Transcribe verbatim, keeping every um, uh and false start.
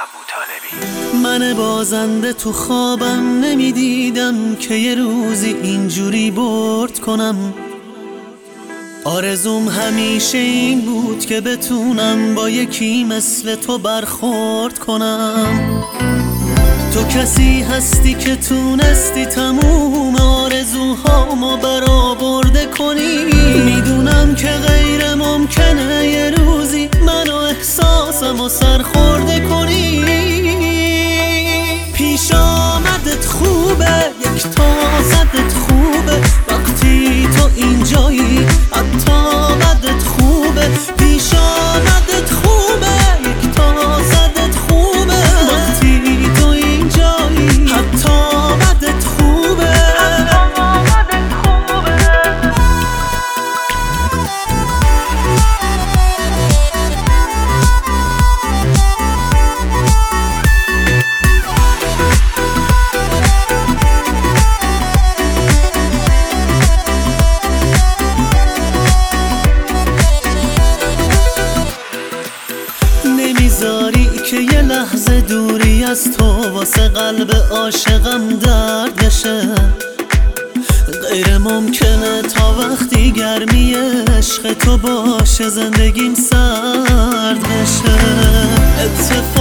من بازنده تو خوابم نمیدیدم که یه روزی اینجوری برد کنم. آرزوم همیشه این بود که بتونم با یکی مثل تو برخورد کنم. تو کسی هستی که تونستی تموم آرزوهامو برآورده کنی. میدونم که غیر ممکنه یه روزی منو احساسمو سرخورده کنی. پیش آمدت خوبه، یک تازدت خوبه، وقتی تو اینجایی حتی بدت خوبه. پیش آمدت خوبه، یک تازدت خوبه، وقتی تو اینجایی حتی بدت خوبه. نمیذاری که یه لحظه دوری از تو واسه قلب عاشقم درد بشه. غیر ممکنه تا وقتی گرمی عشق تو باشه زندگیم سرد بشه. اتفاق